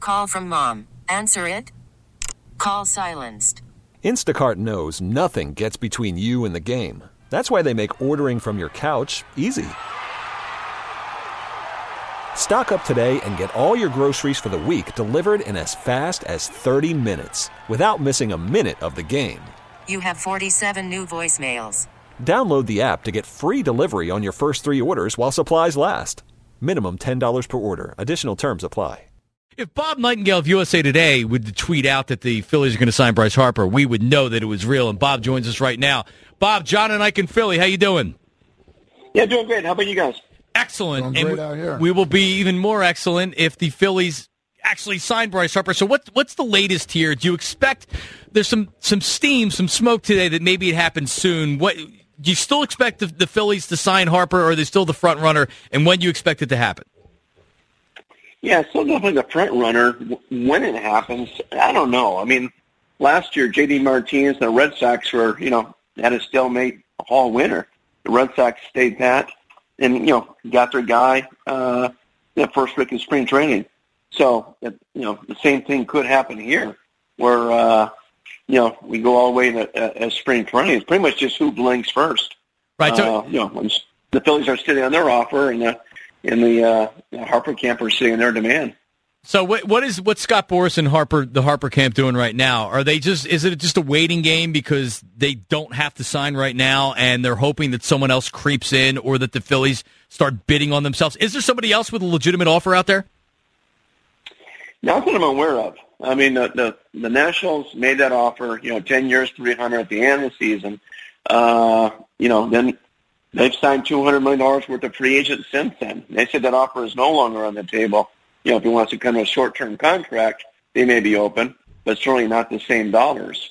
Call from mom. Answer it. Call silenced. Instacart knows nothing gets between you and the game. That's why they make ordering from your couch easy. Stock up today and get all your groceries for the week delivered in as fast as 30 minutes without missing a minute of the game. You have 47 new voicemails. Download the app to get free delivery on your first 3 orders while supplies last. Minimum $10 per order. Additional terms apply. If Bob Nightingale of USA Today would tweet out that the Phillies are going to sign Bryce Harper, we would know that it was real, and Bob joins us right now. Bob, John and Ike in Philly, how you doing? Yeah, doing great. How about you guys? Excellent. Doing great out here. We will be even more excellent if the Phillies actually sign Bryce Harper. So what's the latest here? Do you expect there's some steam, some smoke today that maybe it happens soon? What do you still expect the Phillies to sign Harper, or are they still the front runner? And when do you expect it to happen? Yeah, still definitely the front runner. When it happens, I don't know. I mean, last year, J.D. Martinez and the Red Sox were, had a stalemate Hall winner. The Red Sox stayed pat and, got their guy the first week of spring training. So, the same thing could happen here where, we go all the way to spring training. It's pretty much just who blinks first. Right. When the Phillies are sitting on their offer and the Harper camp are sitting on their demand. So what's Scott Boras and the Harper camp doing right now? Is it just a waiting game because they don't have to sign right now and they're hoping that someone else creeps in or that the Phillies start bidding on themselves? Is there somebody else with a legitimate offer out there? Not that I'm aware of. I mean, the Nationals made that offer, 10 years, $300 at the end of the season. Then they've signed $200 million worth of free agents since then. They said that offer is no longer on the table. If he wants to come to a short-term contract, they may be open, but certainly not the same dollars.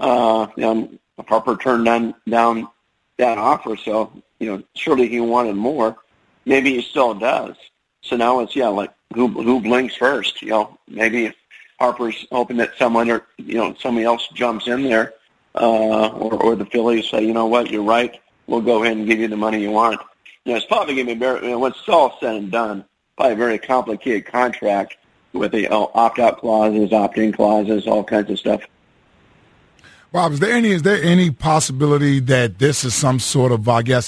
Harper turned down that offer, so, surely he wanted more. Maybe he still does. So now it's, who blinks first? Maybe Harper's hoping that someone or, somebody else jumps in there, or the Phillies say, you know what, you're right. We'll go ahead and give you the money you want. It's probably going to be very, when it's all said and done, probably a very complicated contract with the opt-out clauses, opt-in clauses, all kinds of stuff. Rob, is there any possibility that this is some sort of,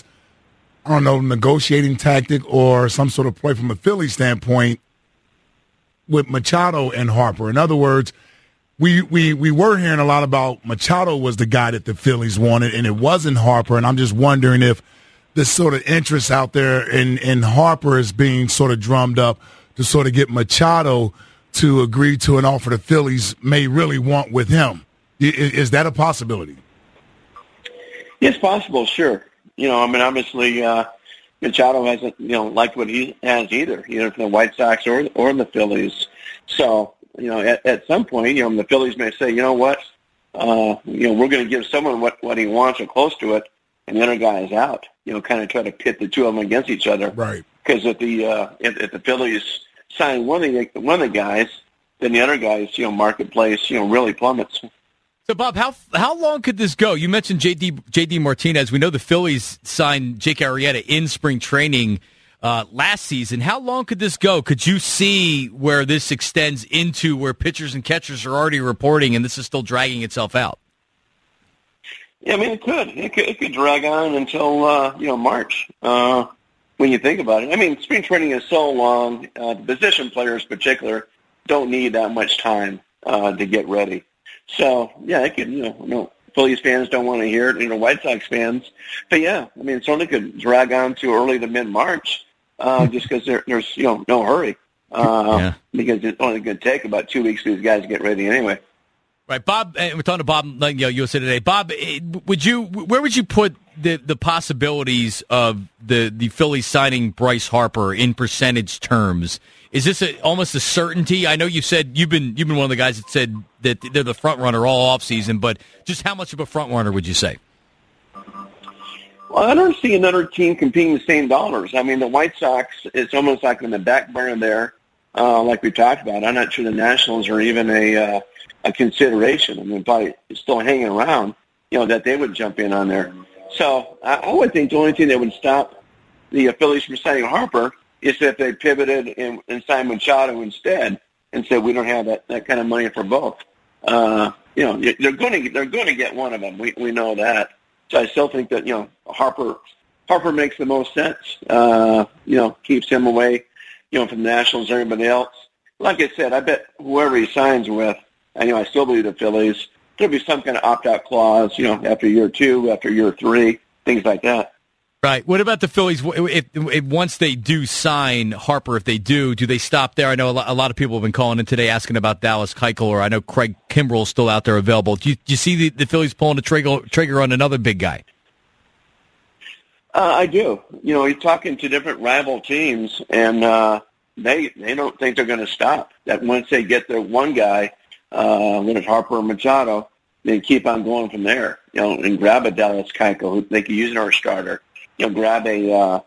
negotiating tactic or some sort of play from a Philly standpoint with Machado and Harper? In other words, we were hearing a lot about Machado was the guy that the Phillies wanted, and it wasn't Harper, and I'm just wondering if this sort of interest out there in Harper is being sort of drummed up to sort of get Machado to agree to an offer the Phillies may really want with him. Is that a possibility? It's possible, sure. Obviously, Machado hasn't, liked what he has either, from the White Sox or the Phillies. So, at some point, the Phillies may say, you know what, we're going to give someone what he wants or close to it, and the other guy is out. Kind of try to pit the two of them against each other. Right. Because if the Phillies sign one of the guys, then the other guy's marketplace really plummets. So, Bob, how long could this go? You mentioned J.D. Martinez. We know the Phillies signed Jake Arrieta in spring training last season. How long could this go? Could you see where this extends into where pitchers and catchers are already reporting and this is still dragging itself out? Yeah, I mean, it could. It could drag on until, March, when you think about it. I mean, spring training is so long. The position players in particular don't need that much time to get ready. So, yeah, it could, Phillies fans don't want to hear it, White Sox fans. But, yeah, I mean, it certainly could drag on to early to mid-March just because there's, no hurry because it's only going to take about 2 weeks for these guys to get ready anyway. Right, Bob, we're talking to Bob Nightingale, USA Today. Bob, where would you put the possibilities of the Phillies signing Bryce Harper in percentage terms? Is this almost a certainty? I know you said you've been one of the guys that said that they're the front runner all offseason, but just how much of a front runner would you say? Well, I don't see another team competing the same dollars. I mean, the White Sox, it's almost like in the back burner there, like we talked about. I'm not sure the Nationals are even a consideration. I mean, probably still hanging around, that they would jump in on there. So I would think the only thing that would stop the Phillies from signing Harper is if they pivoted and signed Machado instead. and say we don't have that kind of money for both. They're going to get one of them. We know that. So I still think that Harper makes the most sense. Keeps him away, from the Nationals and everybody else. Like I said, I bet whoever he signs with, I still believe the Phillies, there'll be some kind of opt-out clause, after year 2, after year 3, things like that. Right. What about the Phillies? If once they do sign Harper, if they do they stop there? I know a lot of people have been calling in today asking about Dallas Keuchel, or I know Craig Kimbrell's still out there available. Do you see the Phillies pulling the trigger on another big guy? I do. You're talking to different rival teams, and they don't think they're going to stop. That once they get their one guy, whether it's Harper or Machado, they keep on going from there. And grab a Dallas Keuchel who they could use in our starter. Grab a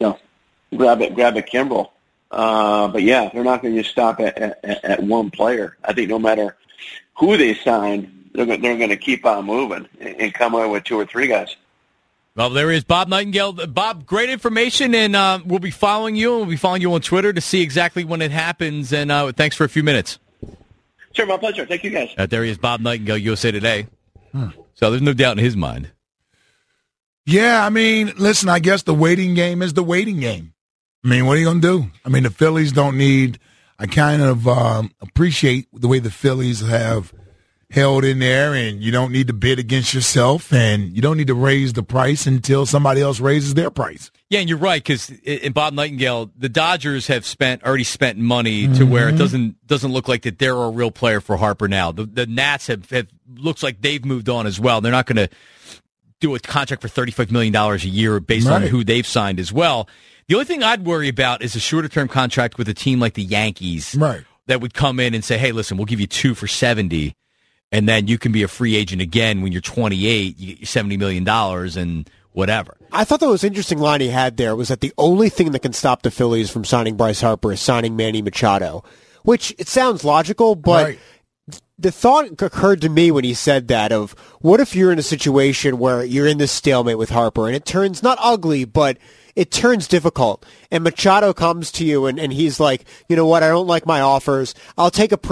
Kimbrell. But yeah, they're not going to just stop at one player. I think no matter who they sign, they're going to keep on moving and come away with 2 or 3 guys. Well, there is Bob Nightingale. Bob, great information, and we'll be following you. We'll be following you on Twitter to see exactly when it happens. And thanks for a few minutes. Sure, my pleasure. Thank you, guys. There he is, Bob Nightingale, USA Today. So there's no doubt in his mind. Yeah, listen, I guess the waiting game is the waiting game. What are you going to do? The Phillies don't need – I kind of appreciate the way the Phillies have held in there, and you don't need to bid against yourself, and you don't need to raise the price until somebody else raises their price. Yeah, and you're right, because in Bob Nightingale, the Dodgers have already spent money to where it doesn't look like that they're a real player for Harper now. The Nats have looks like they've moved on as well. They're not going to do a contract for $35 million a year based on who they've signed as well. The only thing I'd worry about is a shorter-term contract with a team like the Yankees that would come in and say, hey, listen, we'll give you 2 for $70, and then you can be a free agent again when you're 28, you get your $70 million and whatever. I thought that was an interesting line he had there, was that the only thing that can stop the Phillies from signing Bryce Harper is signing Manny Machado, which it sounds logical, but the thought occurred to me when he said that of, what if you're in a situation where you're in this stalemate with Harper and it turns not ugly, but it turns difficult, and Machado comes to you and he's like, you know what, I don't like my offers. What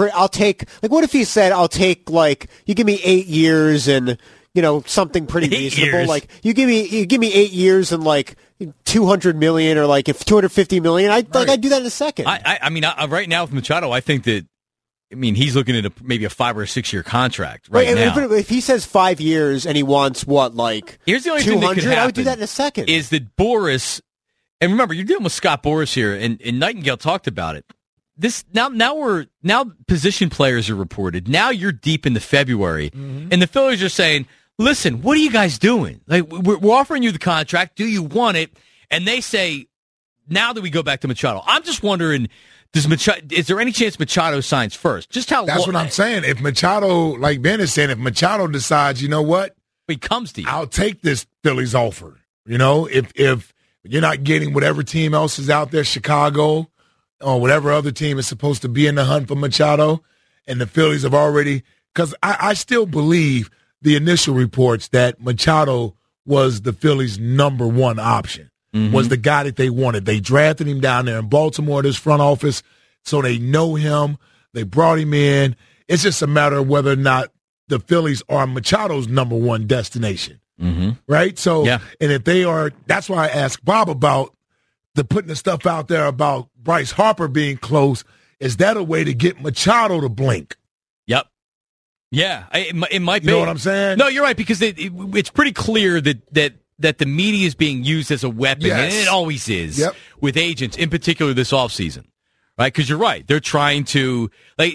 if he said, you give me 8 years and, something pretty reasonable. Years. Like, you give me 8 years and $200 million, or if $250 million, I'd do that in a second. Right now with Machado, I think that, he's looking at maybe a 5 or 6 year contract right now. If he says 5 years and he wants here's the only 200, thing that could happen, I would do that in a second. Is that Boris, and remember, you're dealing with Scott Boras here, and Nightingale talked about it. Now position players are reported. Now you're deep into February, and the Phillies are saying, listen, what are you guys doing? We're offering you the contract. Do you want it? And they say, now that we go back to Machado, I'm just wondering, is there any chance Machado signs first? That's what I'm saying. If Machado, like Ben is saying, if Machado decides, you know what? He comes to you. I'll take this Phillies offer. If you're not getting whatever team else is out there, Chicago or whatever other team is supposed to be in the hunt for Machado, and the Phillies have already, because I still believe the initial reports that Machado was the Phillies' number one option. Was the guy that they wanted. They drafted him down there in Baltimore, this front office, so they know him. They brought him in. It's just a matter of whether or not the Phillies are Machado's number one destination, right? So, and if they are, that's why I asked Bob about putting the stuff out there about Bryce Harper being close. Is that a way to get Machado to blink? Yep. Yeah, it might be. You know what I'm saying? No, you're right, because it's pretty clear that the media is being used as a weapon, and it always is with agents, in particular this offseason, right? Because you're right. They're trying to,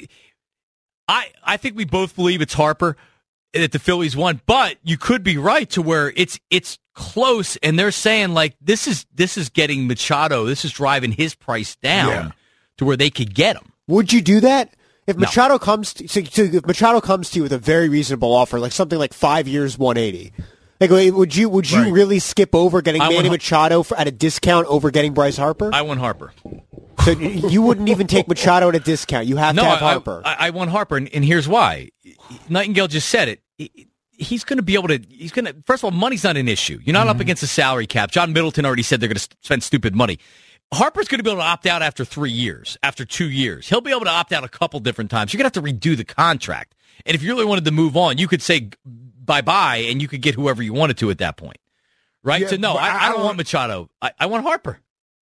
I think we both believe it's Harper that the Phillies won, but you could be right to where it's close, and they're saying, this is getting Machado, this is driving his price down to where they could get him. Would you do that? If Machado comes to you with a very reasonable offer, something like 5 years, 180, would you really skip over getting Manny Machado at a discount over getting Bryce Harper? I want Harper. So you wouldn't even take Machado at a discount. You have to have Harper. I want Harper, and here's why. Nightingale just said it. He's going to be able to. First of all, money's not an issue. You're not up against a salary cap. John Middleton already said they're going to spend stupid money. Harper's going to be able to opt out after 3 years, after 2 years. He'll be able to opt out a couple different times. You're going to have to redo the contract. And if you really wanted to move on, you could say bye-bye, and you could get whoever you wanted to at that point. Right? Yeah, So, no, I don't want Machado. I want Harper.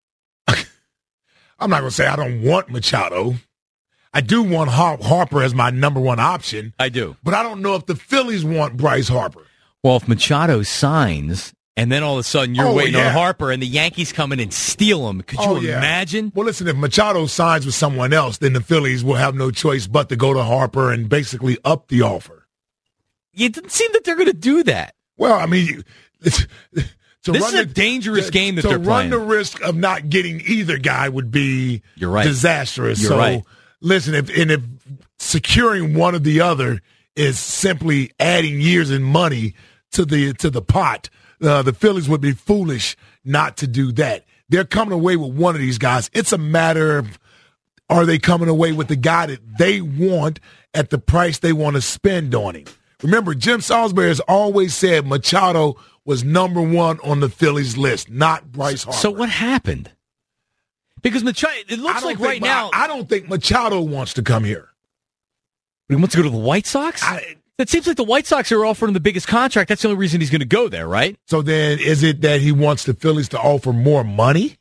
I'm not going to say I don't want Machado. I do want Harper as my number one option. I do. But I don't know if the Phillies want Bryce Harper. Well, if Machado signs, and then all of a sudden you're waiting on Harper, and the Yankees come in and steal him, could you imagine? Well, listen, if Machado signs with someone else, then the Phillies will have no choice but to go to Harper and basically up the offer. It doesn't seem that they're going to do that. Well, I mean, this is a dangerous game that they're playing. To run the risk of not getting either guy would be You're right. disastrous. You're right. Listen, if securing one or the other is simply adding years and money to the pot, the Phillies would be foolish not to do that. They're coming away with one of these guys. It's a matter of, are they coming away with the guy that they want at the price they want to spend on him? Remember, Jim Salisbury has always said Machado was number one on the Phillies list, not Bryce Harper. So what happened? Because Machado, it looks like right now, I don't think Machado wants to come here. He wants to go to the White Sox? That seems like the White Sox are offering the biggest contract. That's the only reason he's going to go there, right? So then is it that he wants the Phillies to offer more money?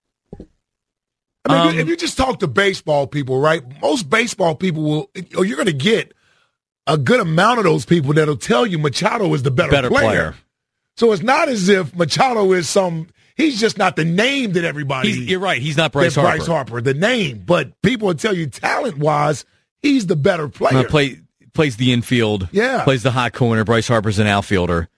I mean, if you just talk to baseball people, right, most baseball people will, or you're going to get a good amount of those people that'll tell you Machado is the better player. So it's not as if Machado is he's just not the name that everybody. You're right. He's not Bryce Harper. Bryce Harper, the name. But people will tell you talent-wise, he's the better player. Plays the infield. Yeah. Plays the hot corner. Bryce Harper's an outfielder.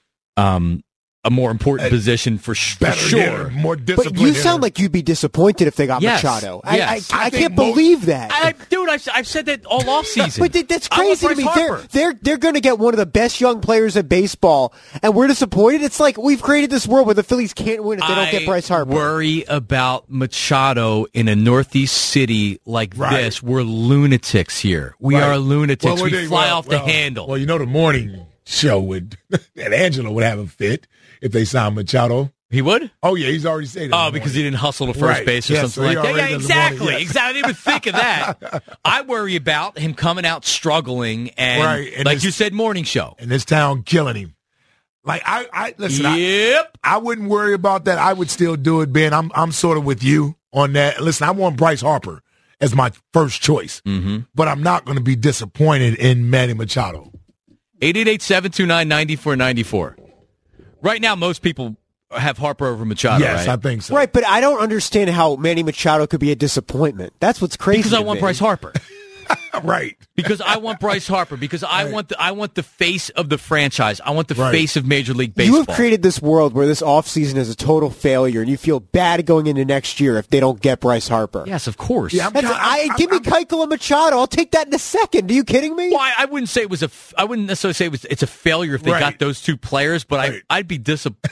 A more important position for sure. More disciplined. But you sound like you'd be disappointed if they got Machado. Yes. I can't believe that. Dude, I've said that all offseason. But that's crazy to me. They're going to get one of the best young players in baseball, and we're disappointed. It's like we've created this world where the Phillies can't win if they don't get Bryce Harper. I worry about Machado in a Northeast city like this. We're lunatics here. We are lunatics. We fly off the handle. Well, the morning show would, and Angelo would have a fit if they signed Machado. He would? Oh, yeah, he's already said that. Oh, because he didn't hustle to first base or something like that. Yeah, exactly. Exactly. I didn't even think of that. I worry about him coming out struggling and like you said, morning show. And this town killing him. Like, listen, I wouldn't worry about that. I would still do it, Ben. I'm sort of with you on that. Listen, I want Bryce Harper as my first choice, but I'm not going to be disappointed in Manny Machado. 888-729-9494. Right now, most people have Harper over Machado, yes, right? I think so. Right, but I don't understand how Manny Machado could be a disappointment. That's what's crazy. Because I want Bryce Harper. Right. Because I want Bryce Harper. Because I want the face of the franchise. I want the face of Major League Baseball. You have created this world where this offseason is a total failure, and you feel bad going into next year if they don't get Bryce Harper. Yes, of course. Yeah, give me Keuchel and Machado. I'll take that in a second. Are you kidding me? Well, I wouldn't say it was I wouldn't necessarily say it's a failure if they got those two players, but I'd be disappointed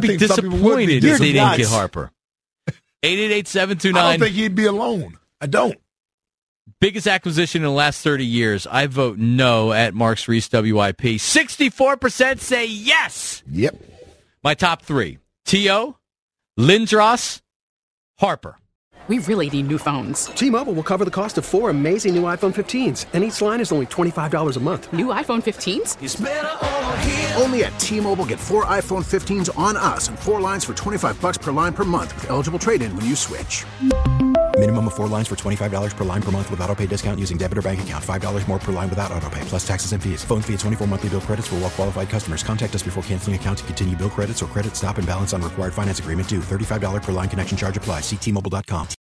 if they didn't get Harper. 888-729. I don't think he'd be alone. I don't. Biggest acquisition in the last 30 years. I vote no at Marks Reese WIP. 64% say yes. Yep. My top three. T.O., Lindros, Harper. We really need new phones. T-Mobile will cover the cost of 4 amazing new iPhone 15s, and each line is only $25 a month. New iPhone 15s? It's better over here. Only at T-Mobile, get 4 iPhone 15s on us and 4 lines for $25 per line per month with eligible trade-in when you switch. Minimum of 4 lines for $25 per line per month with autopay discount using debit or bank account. $5 more per line without autopay, plus taxes and fees. Phone fee at 24 monthly bill credits for well-qualified customers. Contact us before canceling account to continue bill credits or credit stop and balance on required finance agreement due. $35 per line connection charge applies. See T-Mobile.com.